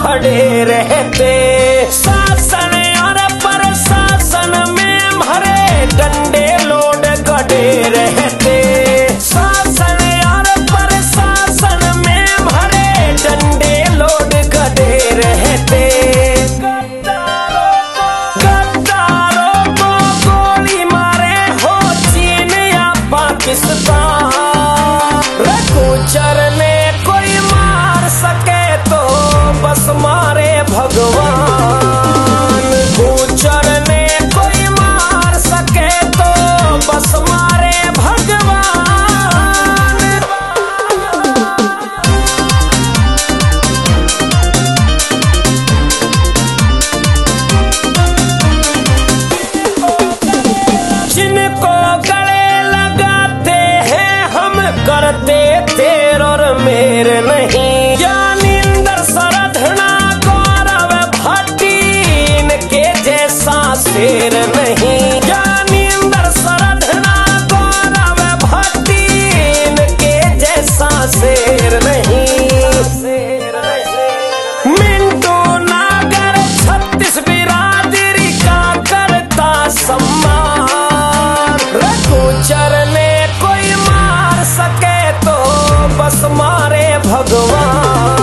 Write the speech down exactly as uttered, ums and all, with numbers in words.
खड़े रहते। शासन और प्रशासन में भरे डंडे लोड गड़े रहते। शासन और प्रशासन में भरे डंडे लोड गड़े रहते। गद्दारों को गोली मारे हो चीन या पाकिस्तान। रघुचर ने कोई मार सके तो बस मारे भगवान। गुचर ने कोई मार सके तो बस मारे भगवान। जिनको गले लगाते हैं हम करते तेर और मेरे नहीं। ज्ञानेंद्र सरधना गौरव भट्टी इनके जैसा शेर नहीं। ज्ञानेंद्र सरधना गौरव भट्टी इनके जैसा शेर नहीं। मिंटू नागर छत्तीस बिरादरी का करता सम्मान। रघुचर ने कोई मार सके तो बस मारे भगवान।